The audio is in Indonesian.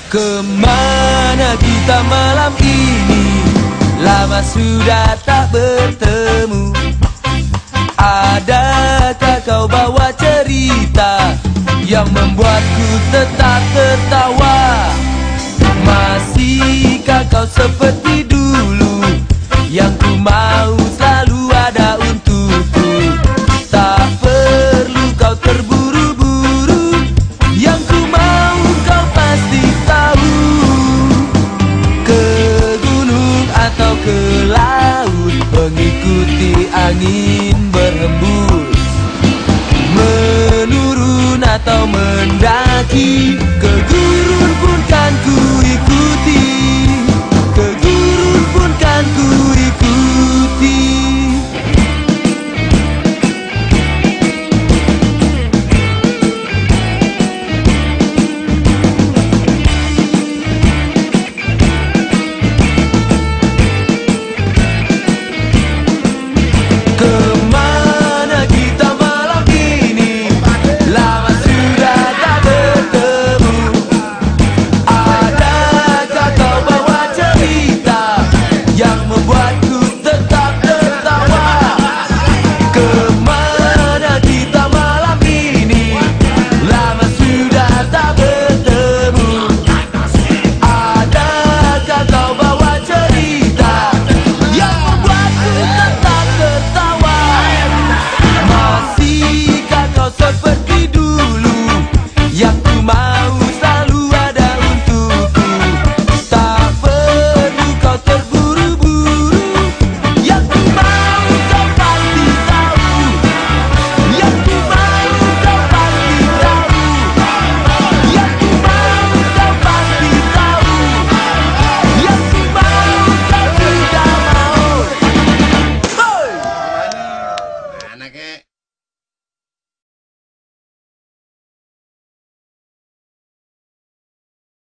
Kemana kita malam ini? Lama sudah tak bertemu. Adakah kau bawa cerita yang membuatku tetap tertawa? Masihkah kau seperti dulu, yang ku mau selalu ada untukku? Tak perlu kau terburu-buru, yang ku mau kau pasti tahu. Ke gunung atau ke laut, mengikuti angin berhembus, menurun atau mendaki ke gunung